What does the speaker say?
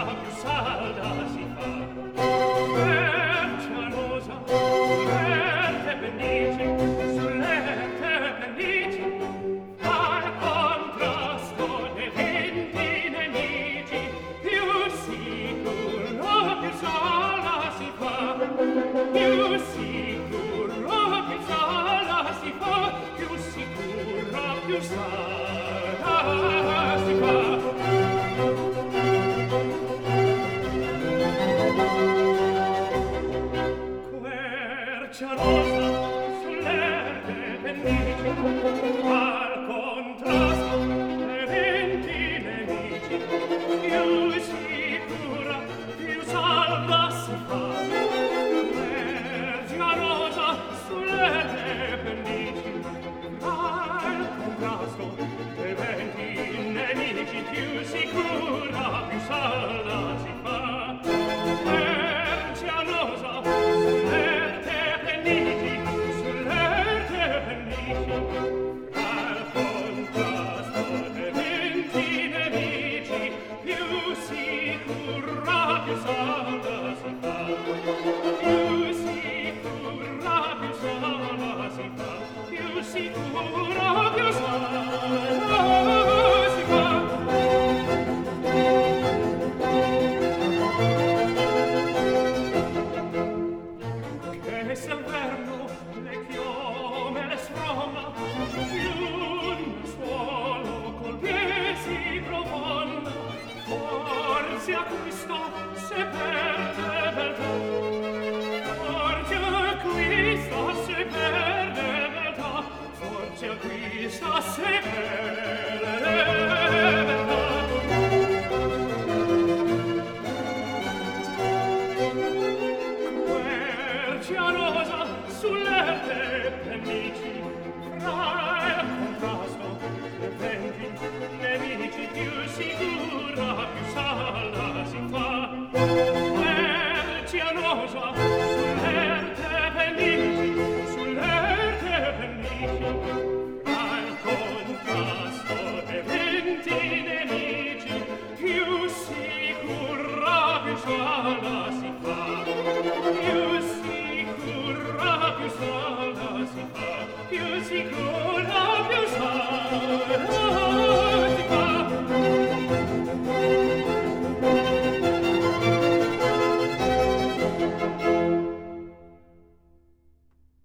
più salda si fa. Percianosa, sull'erte pendici, sull'erte pendici, al contrasto dei venti nemici, più sicuro, più salda si fa. Più sicuro, più salda si fa. Più sicuro, più salda si fa. Quercianosa, sull'erte pendici, al contrasto dei venti nemici, più sicura, più salda si fa. Quercianosa, sull'erte pendici, al contrasto dei venti nemici, più sicura, più salda si fa. Percianosa, sull'erte pendici, sull'erte pendici, al contrasto dei venti nemici, più sicura, più salda si fa. Più sicura, più salda si fa. Più sicura, più salda si fa. Che se al verno le chiome le sfronda, più nel suolo col piede si profonda, forse acquista se perde beltà. Forse acquista se perde beltà. Forse acquista se perde beltà. Quercianosa, sull'erte pendici, fra il contrasto dei venti nemici, più sicura, più salda si fa. Quercianosa,